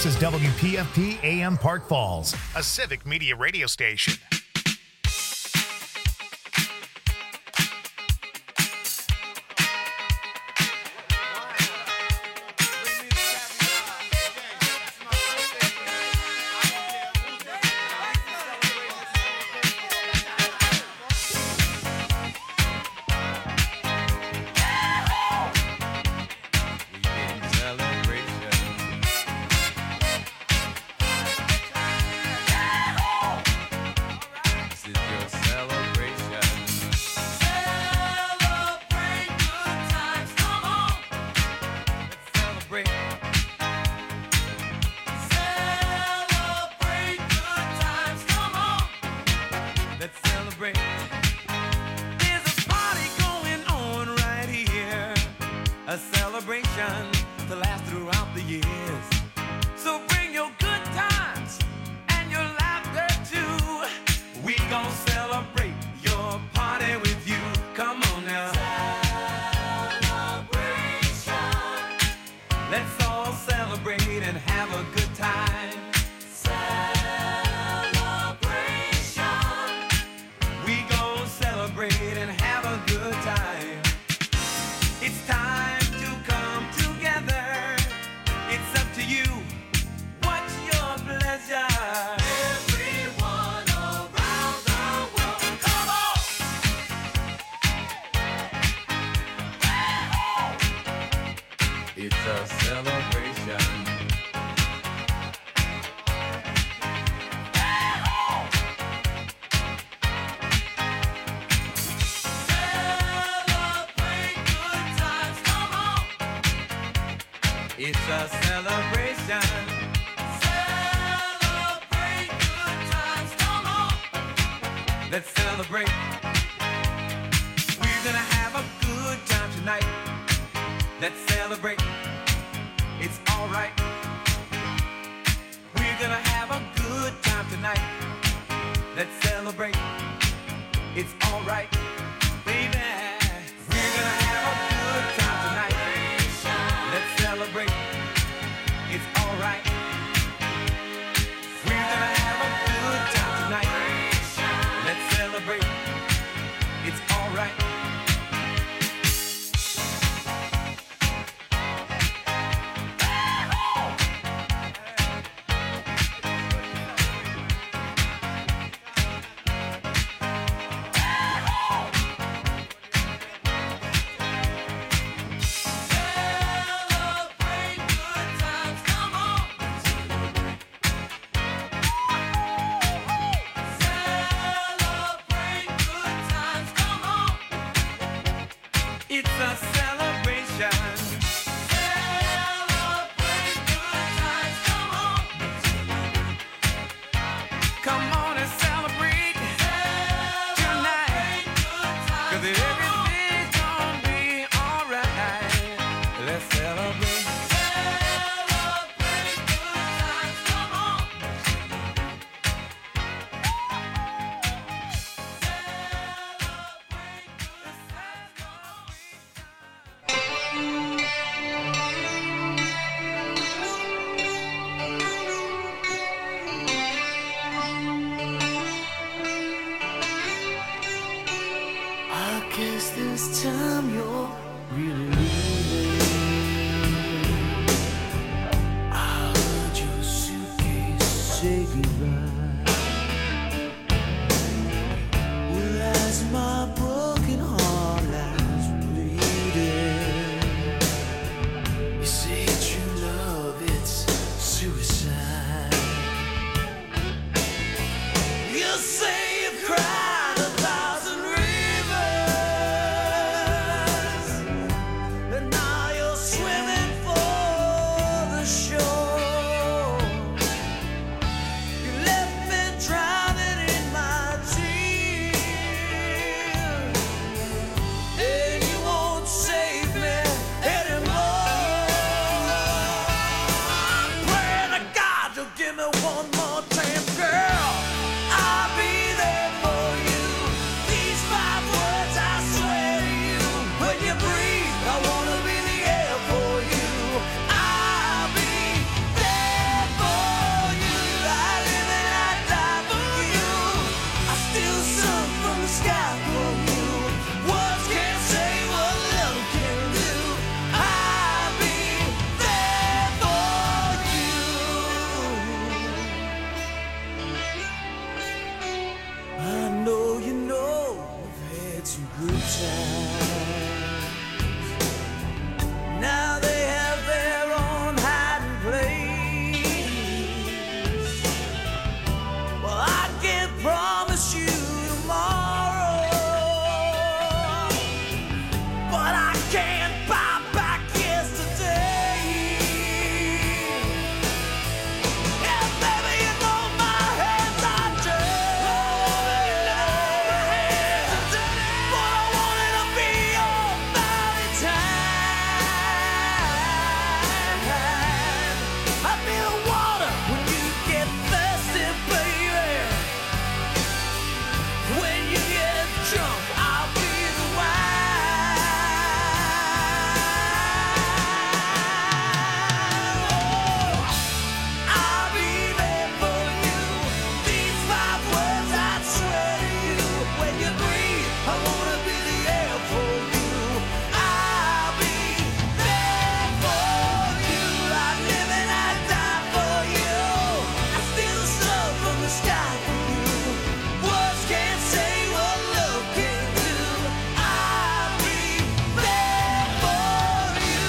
This is WPFP AM Park Falls, a civic media radio station. You're Now they have their own hiding place. Well, I can't promise you tomorrow, but I can buy back yesterday. Yeah, baby, you know my hands are dirty, but I wanted to be your Valentine. I'll be the water when you get thirsty, baby. When you get drunk, I'll be the wine. I'll be there for you. These 5 words I swear to you. When you breathe, I wanna be the air for you. I'll be there for you. I live and I die for you. I steal the sun from the sky for you. Words can't say what love can do. I'll be there for you.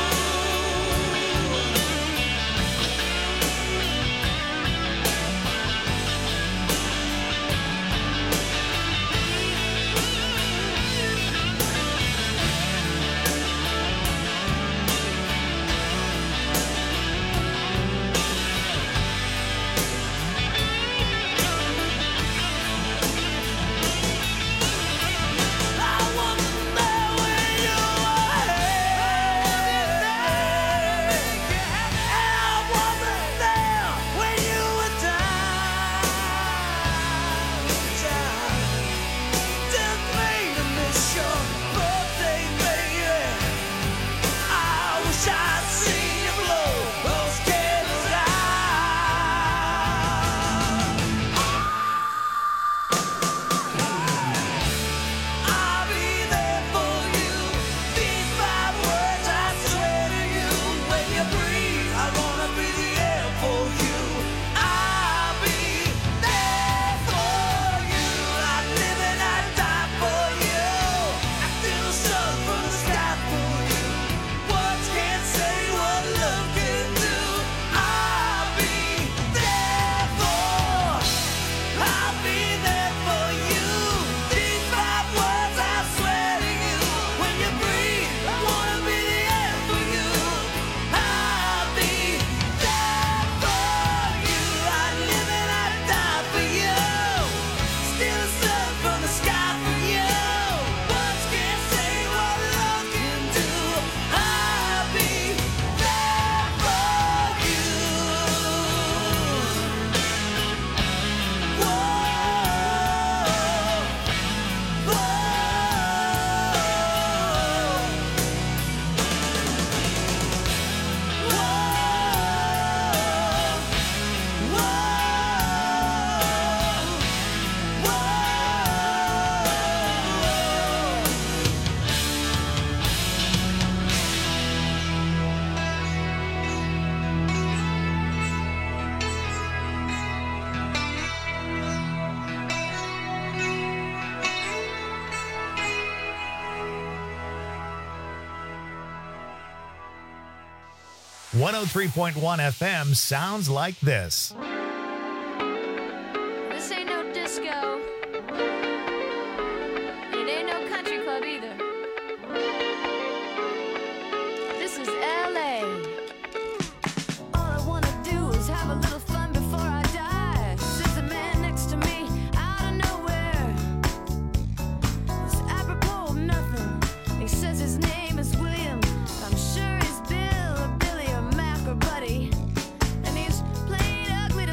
I wasn't there when you were here, and I wasn't there when you were down. Didn't mean to miss your birthday, baby. I wish I'd seen you blow those candles out. I'll be there for you. These 5 words I swear to you. When you breathe, I wanna be the air for you. I'll be there for you. I live and I die for you. I steal the sun from the sky for you. Words can't say what love can do. I'll be there for. I'll be there for you. These 5 words I swear to you. When you breathe, I wanna be the air for you. I'll be there for you. I live and I die for you. Steal the sun from the sky for you. Words can't say what love can do. I'll be there for you. Whoa, One 103.1 FM sounds like this. This ain't no disco. It ain't no country club either. This is LA. All I wanna do is have a little fun before I die. There's a man next to me out of nowhere. It's apropos of nothing. He says his name is William. I'm sure he's Bill or Billy or Mac or Buddy. And he's plain ugly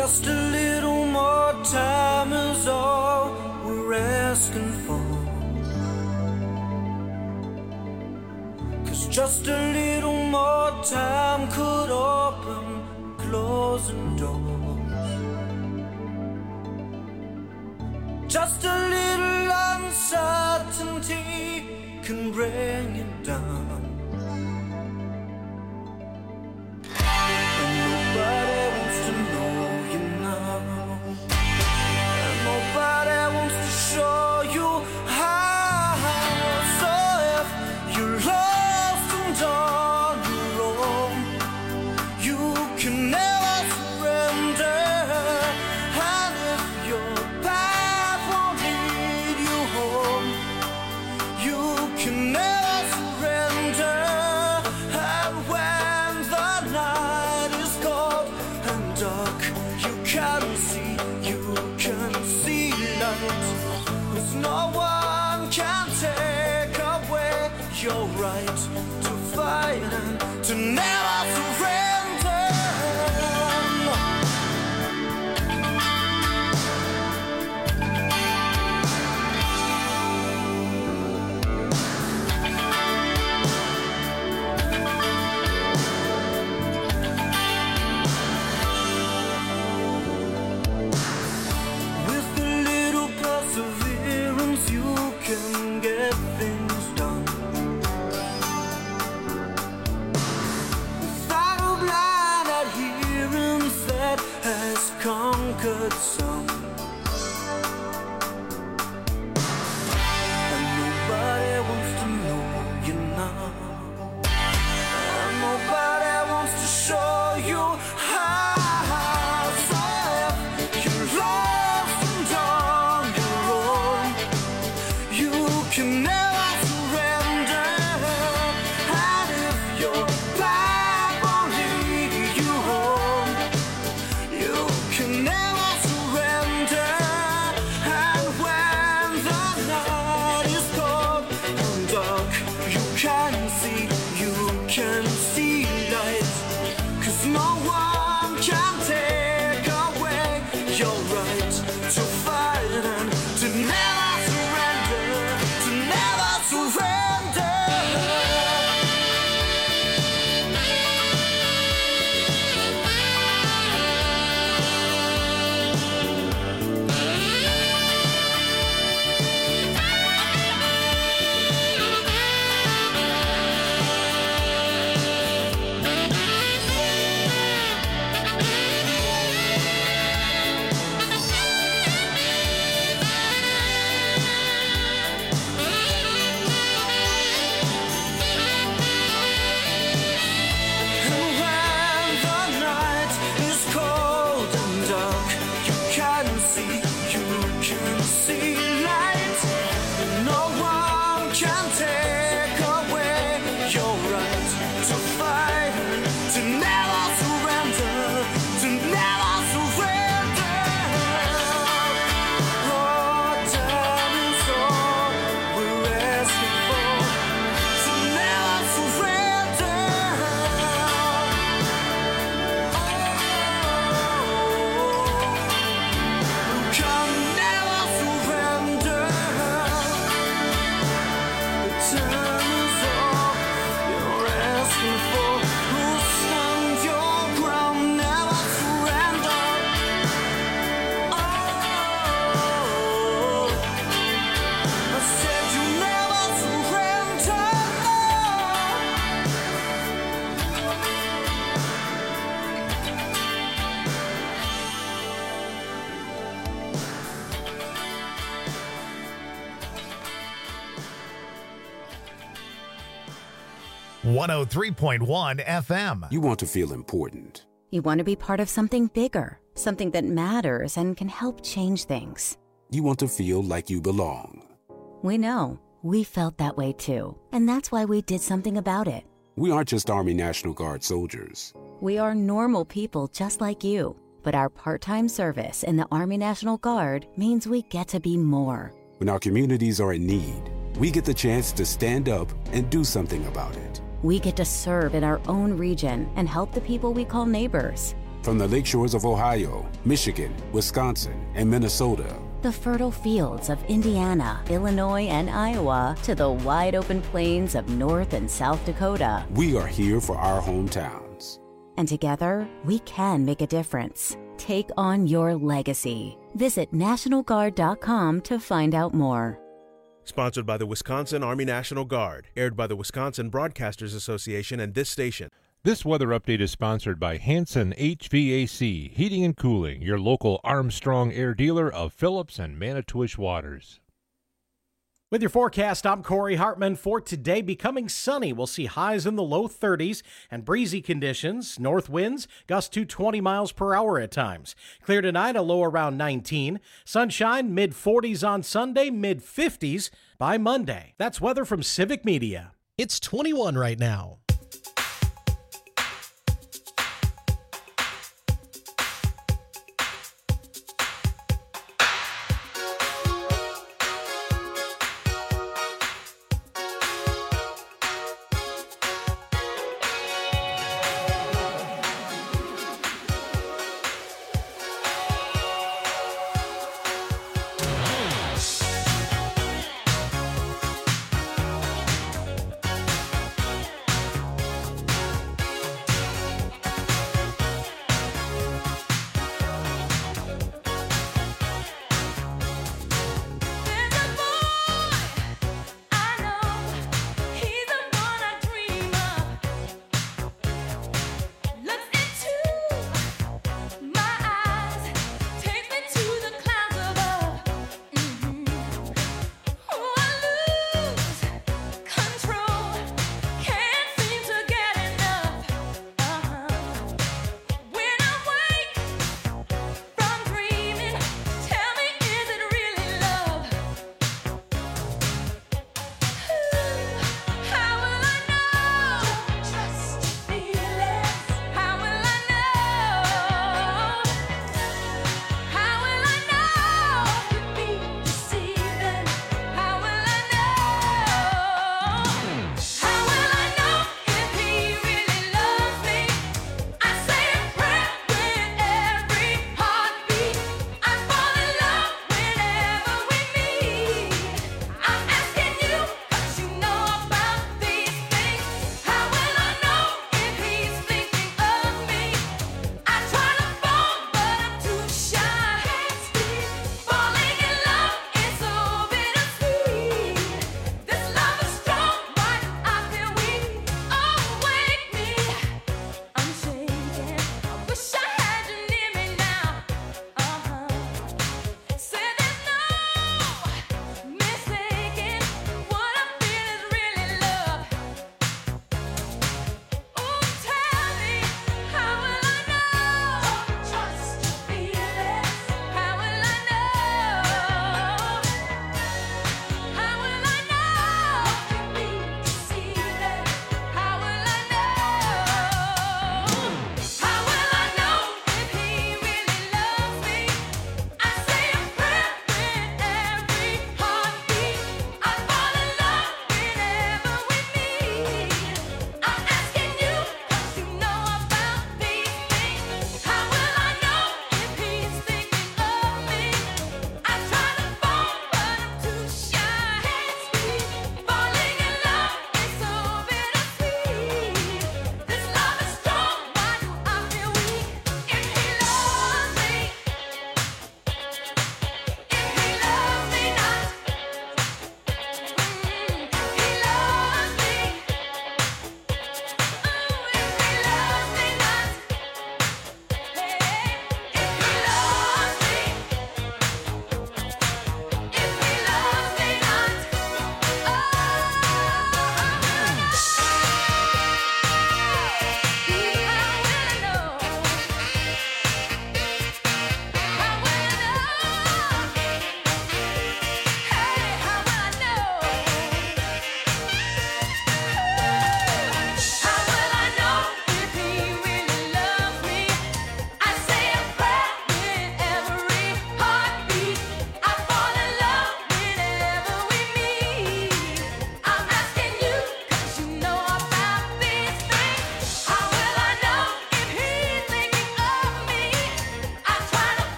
Just a little more time is all we're asking for. 'Cause just a little more time could open closing doors. Just a little uncertainty can bring it down. And nobody wants to know you now. And nobody wants to show you how. So if you're lost and on your own, you can never surrender. And if your path won't lead you home, you can never surrender. And when the night is cold and dark, you can see light. 'Cause no one can take away your right to fight and to never surrender. With a little perseverance, you can get things done. Without a blind adherence that has conquered some. And nobody wants to know you now. And nobody wants to show you how. So if you're lost and on your own, you can never surrender. And if your path won't lead you home, you can never surrender. And when the night is cold and dark, you can see light. 'Cause no one can take away your right to fight and to never surrender, to never surrender. And when the night is cold and dark, you can see light. And no one can take away your right to fight and to never surrender, to never surrender. Oh, time is all we're asking for, to never surrender. You can never surrender. The time is all you're asking for. Oh, stand your ground, never surrender. Oh, I said you never surrender. One 103.1 FM. You want to feel important. You want to be part of something bigger, something that matters and can help change things. You want to feel like you belong. We know. We felt that way too. And that's why we did something about it. We aren't just Army National Guard soldiers. We are normal people just like you. But our part-time service in the Army National Guard means we get to be more. When our communities are in need, we get the chance to stand up and do something about it. We get to serve in our own region and help the people we call neighbors. From the lakeshores of Ohio, Michigan, Wisconsin, and Minnesota. The fertile fields of Indiana, Illinois, and Iowa to the wide open plains of North and South Dakota. We are here for our hometowns. And together, we can make a difference. Take on your legacy. Visit NationalGuard.com to find out more. Sponsored by the Wisconsin Army National Guard. Aired by the Wisconsin Broadcasters Association and this station. This weather update is sponsored by Hanson HVAC, Heating and Cooling, your local Armstrong Air dealer of Phillips and Manitowish Waters. With your forecast, I'm Corey Hartman. For today, becoming sunny. We'll see highs in the low 30s and breezy conditions. North winds gust to 20 miles per hour at times. Clear tonight, a low around 19. Sunshine, mid-40s on Sunday, mid-50s by Monday. That's weather from Civic Media. It's 21 right now.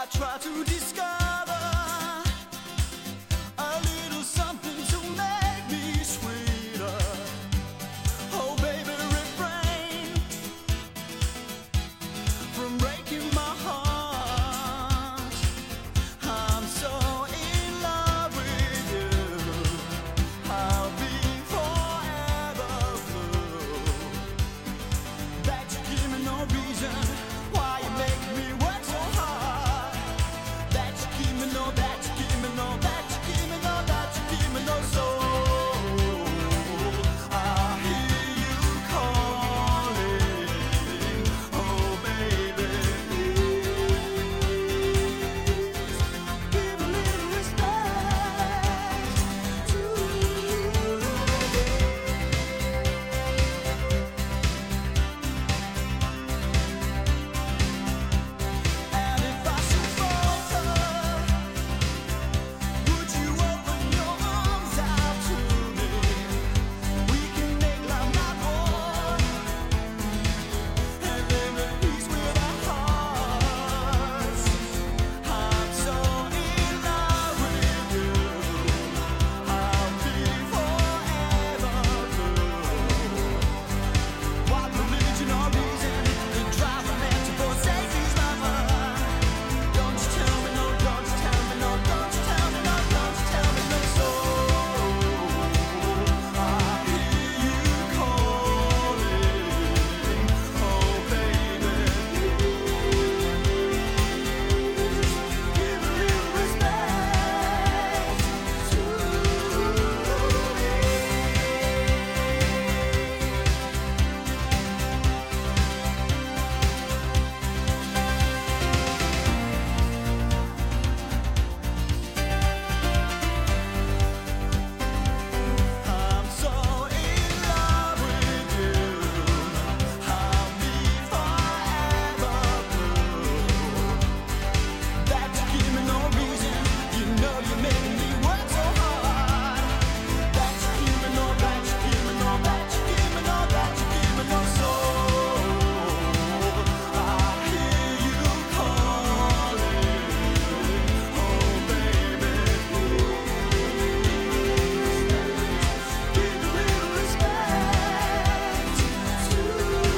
I try to discover a little something to make me sweeter. Oh baby, refrain from breaking my heart. I'm so in love with you. I'll be forever blue. That you give me no reason why you make me work so hard. That you give me no, that you give me no, that you give me no, that you give me no soul. I hear you calling, oh baby, please give a little respect to me. And if I should falter, would you open your arms out to me? We can make love not war, and live in peace with our hearts. I'm so in love with you. I'll be forever blue. What religion or reason could drive a man to forsake his lover? Don't you tell me no, don't you tell me no, don't you tell me no, don't you tell me no soul. I hear you calling, oh baby, give a little respect to me. I'm so in love with you. I'll be forever blue. That you give me no reason. You know you're making me work so hard. That you give me no, that you give me no, that you give me no, that you give me no soul. I hear you calling, oh baby, give a little respect to me.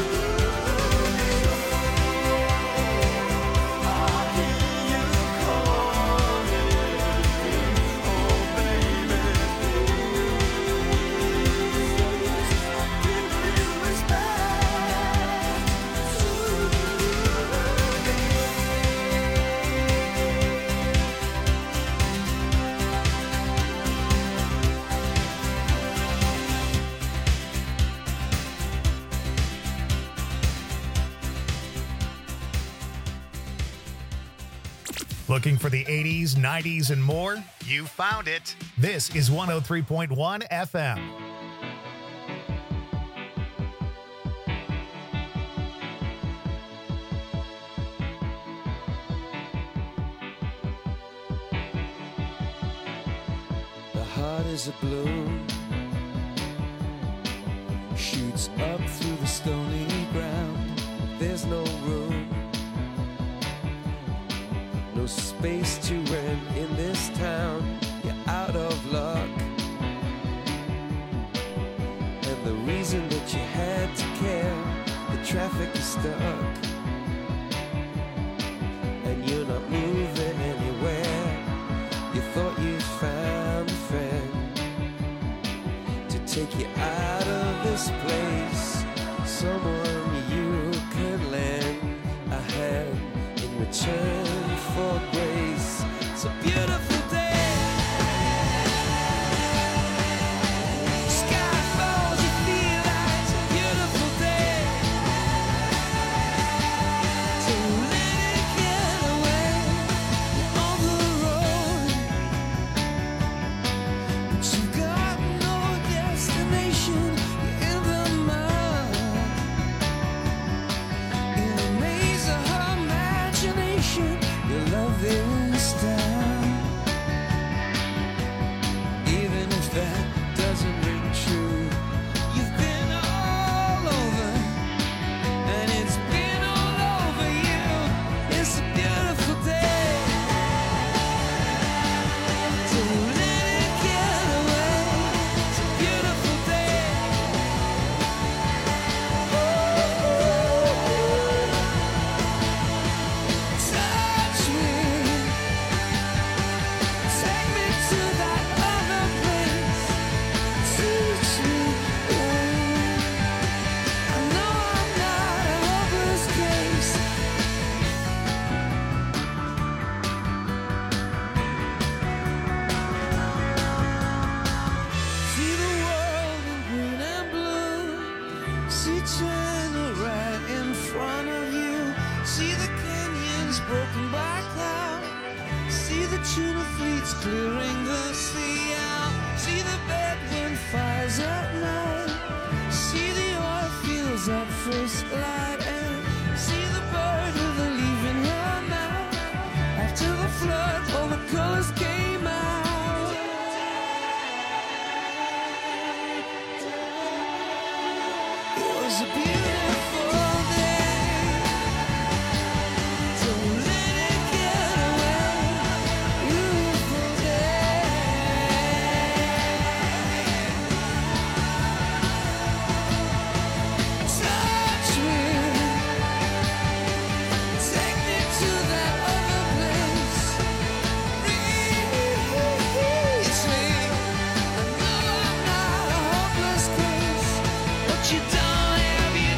I hear you calling, oh baby, give a little Looking for the 80s, 90s, and more? You found it. This is 103.1 FM. The heart is a balloon, shoots up through the stony ground. There's no room, no space to rent in this town. You're out of luck, and the reason that you had to care, the traffic is stuck, and you're not moving anywhere. You thought you found a friend to take you out of this place, someone you can lend a hand in return for grace. It's a beautiful day. Sky falls, you feel like it's a beautiful day. So let it get away on the road. But you got no destination. You're in the mud, in a maze of her imagination. is a beautiful day. Don't let it get away. Beautiful day. Touch me. Take me to that other place. Reach me. I know I'm not a hopeless case, but you don't have your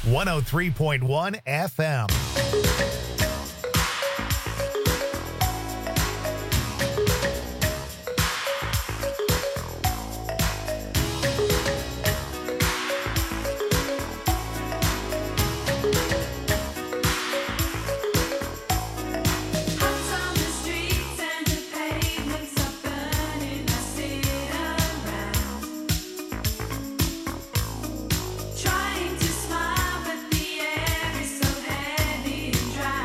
103.1 FM. Trying to smile, but the air is so heavy and dry.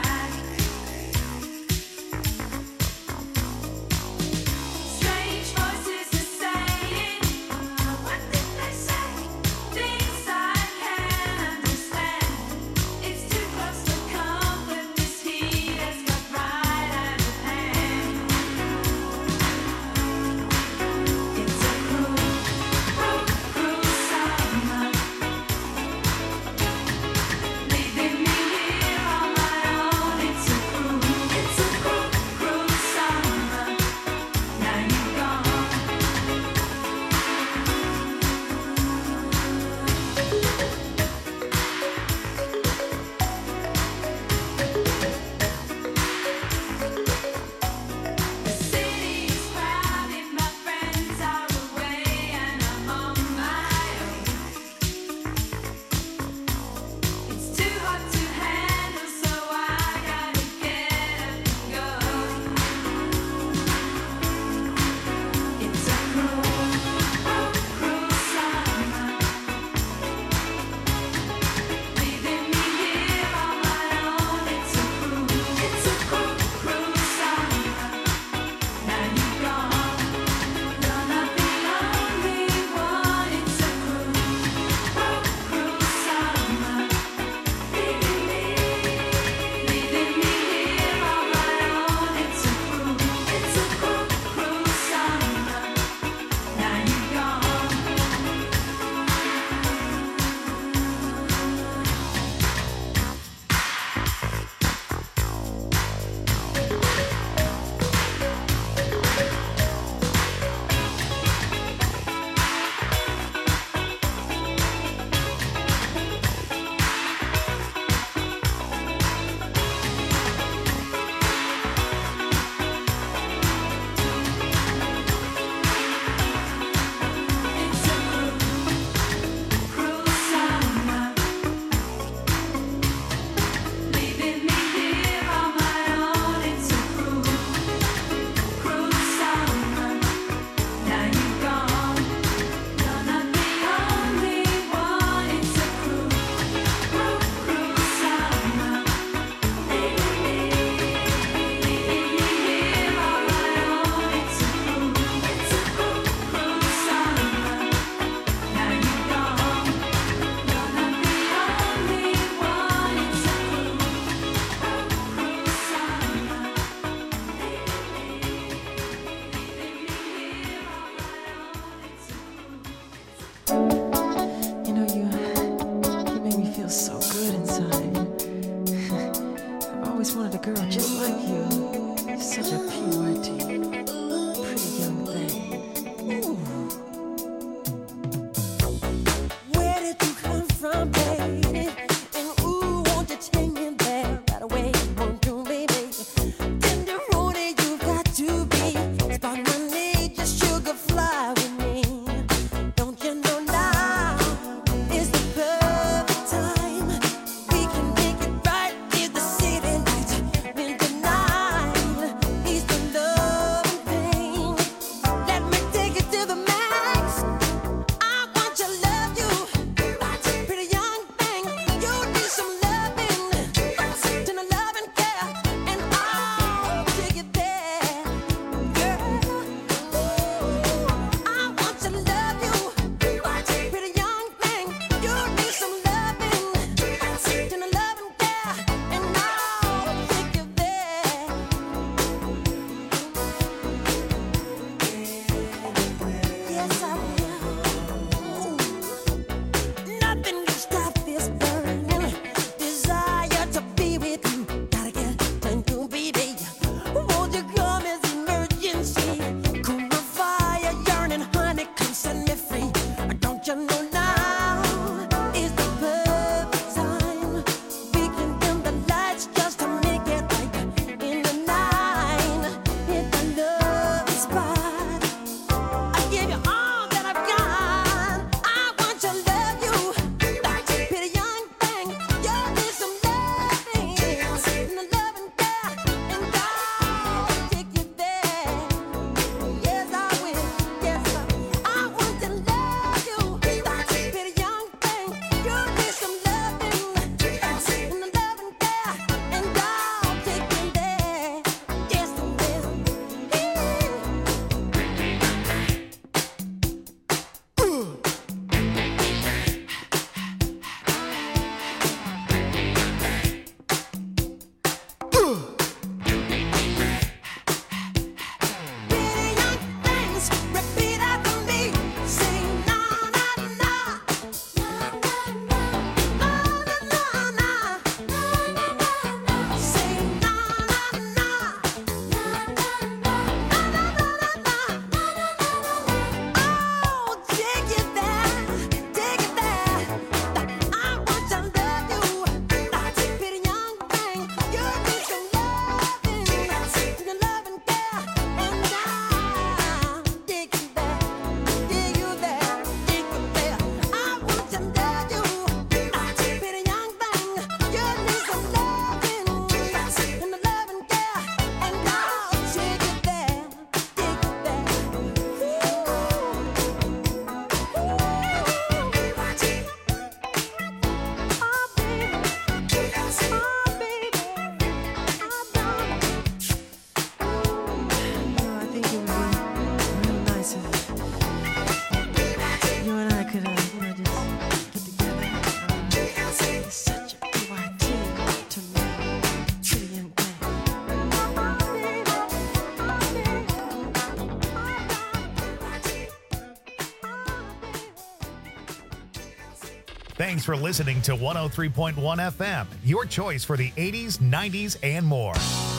Thanks for listening to 103.1 FM, your choice for the 80s, 90s, and more.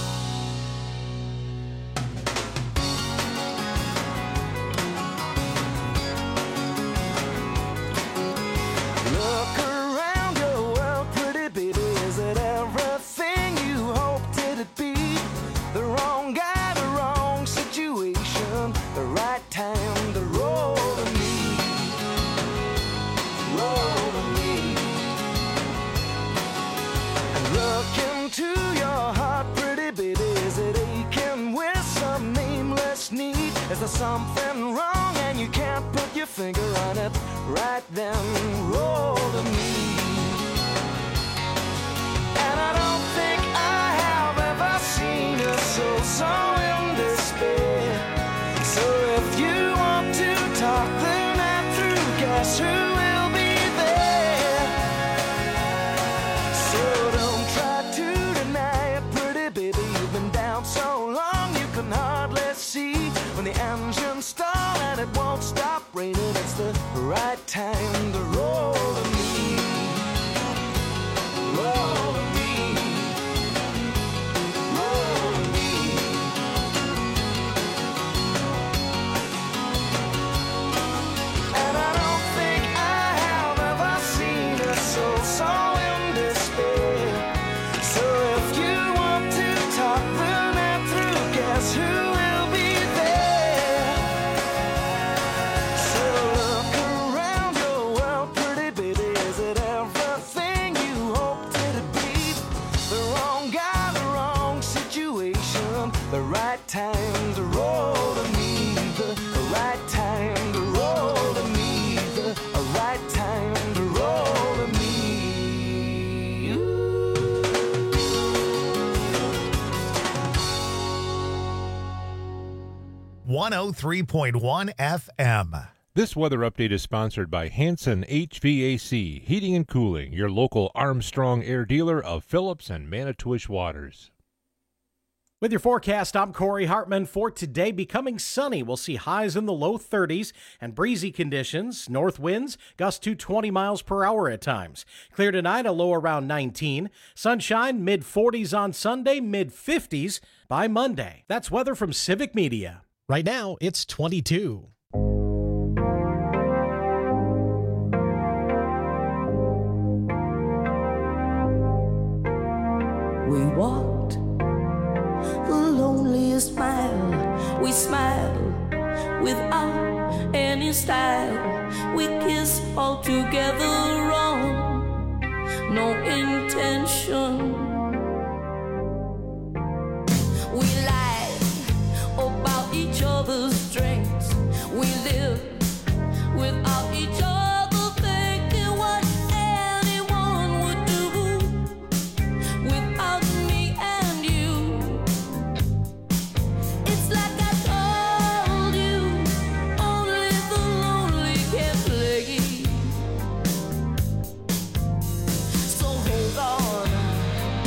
Look around your world, pretty baby. Is it everything you hoped it'd be? The wrong guy, the wrong situation, the right time to roll to me. Roll to me. And look into your heart, pretty baby. Is it aching with some nameless need? Is there something wrong and you can't put your finger on it? Right then, roll to me. And I don't think I have ever seen a soul so in despair. So if you want to talk the night through, guess who will be there? So don't try to deny it, pretty baby. You've been down so long you can hardly see. When the engines stall and it won't stop raining, it's the right time to roll to me. Roll to me. Roll to me. And I don't think I have ever seen a soul so in despair. So if you want to talk the night through, guess who will be there? So look around your world, pretty baby. Is it everything you hoped it'd be? The wrong guy, the wrong situation, the right time to roll to me. The right time to roll to me. The right time to roll to me. 103.1 FM. This weather update is sponsored by Hanson HVAC, Heating and Cooling, your local Armstrong Air dealer of Phillips and Manitowish Waters. With your forecast, I'm Corey Hartman. For today, becoming sunny. We'll see highs in the low 30s and breezy conditions. North winds gust to 20 miles per hour at times. Clear tonight, a low around 19. Sunshine, mid-40s on Sunday, mid-50s by Monday. That's weather from Civic Media. Right now, it's 22. We walked the loneliest mile. We smiled without any style. We kissed all together wrong, no intention. We lied about each other's strengths. We lived without each other, thinking what anyone would do without me and you. It's like I told you, only the lonely can play. So hold on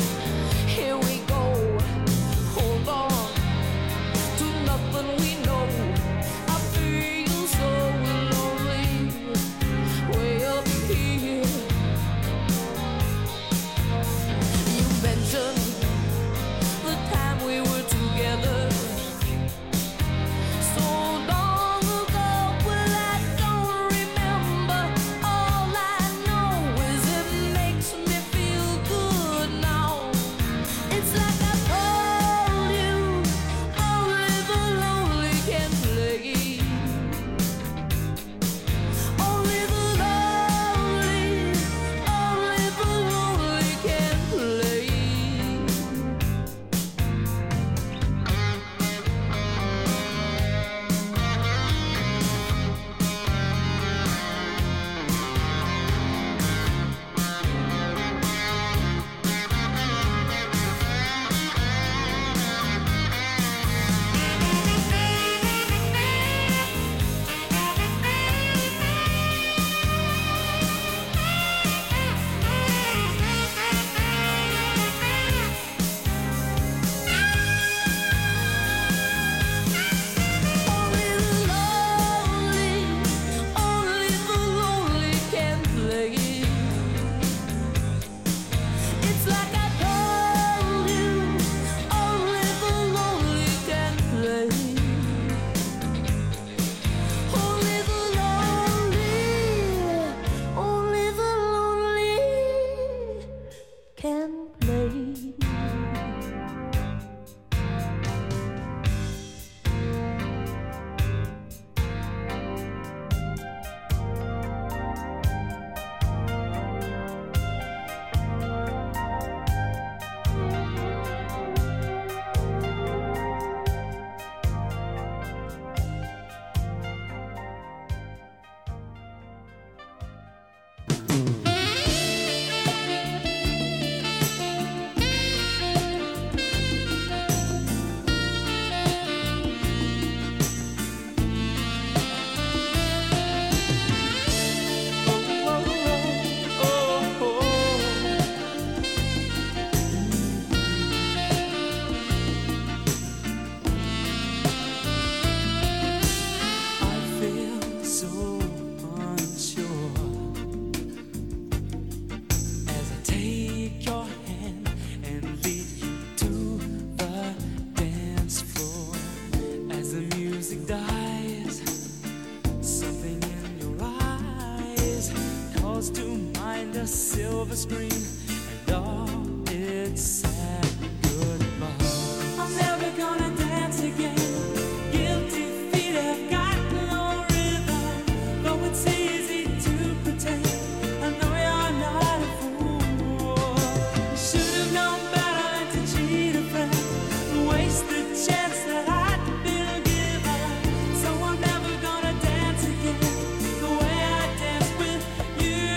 was to mind a silver screen and all its sad goodbye. I'm never gonna dance again. Guilty feet have got no rhythm, though it's easy to pretend. I know you're not a fool. Should have known better than to cheat a friend, waste the chance that I'd been given. So I'm never gonna dance again the way I danced with you.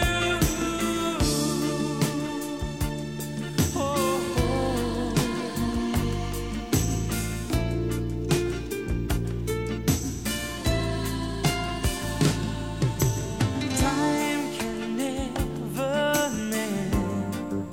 Oh, time can never mend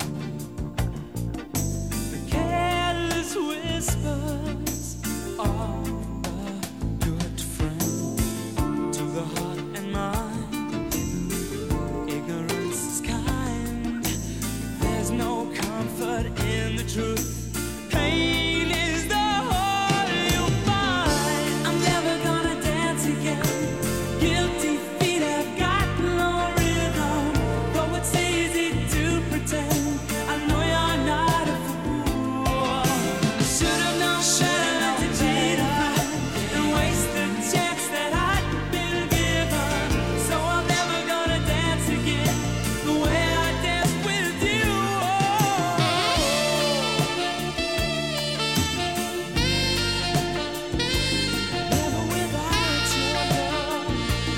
the careless whispers of a good friend to the heart and mind. Ignorance is kind. There's no comfort in the truth. Pain is the whole you'll find. I'm never gonna dance again. Guilty feet have got no rhythm, though it's easy to pretend. I know you're not a fool. Should have known better to cheat a friend and waste the chance that I'd been given. So I'm never gonna dance again the way I danced with you. Never without your love.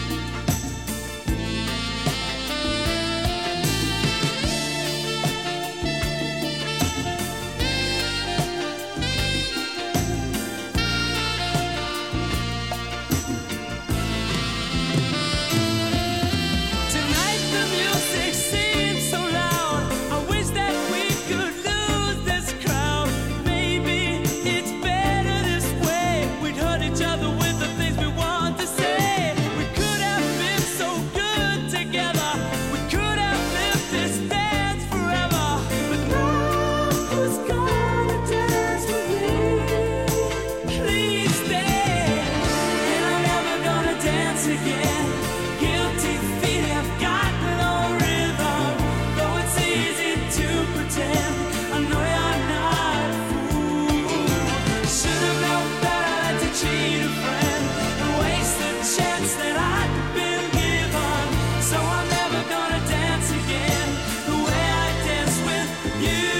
Tonight the music seems so loud. I wish that we could lose this crowd. Maybe it's better this way. We'd hurt each other with the things we want to say. We could have been so good together. We could have lived this dance forever. But now who's gonna dance with me? Please stay. And I'm never gonna dance again. Guilty feet have got no rhythm, though it's easy to pretend. I know you're not a fool. Should have known better than to cheat a friend and waste the chance that I'd been given. So I'm never gonna dance again the way I danced with you.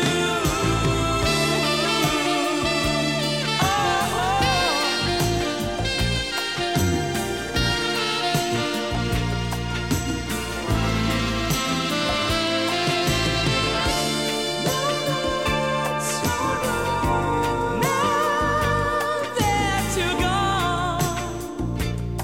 Now that you're gone,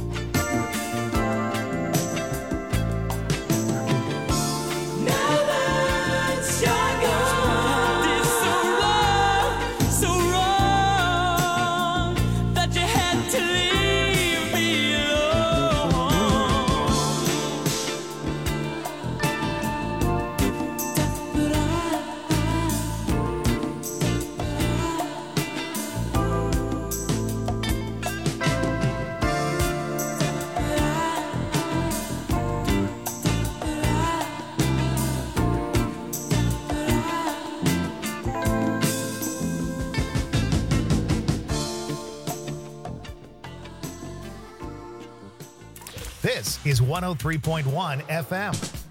now that you're gone, did so wrong that you had to leave me This is 103.1 FM.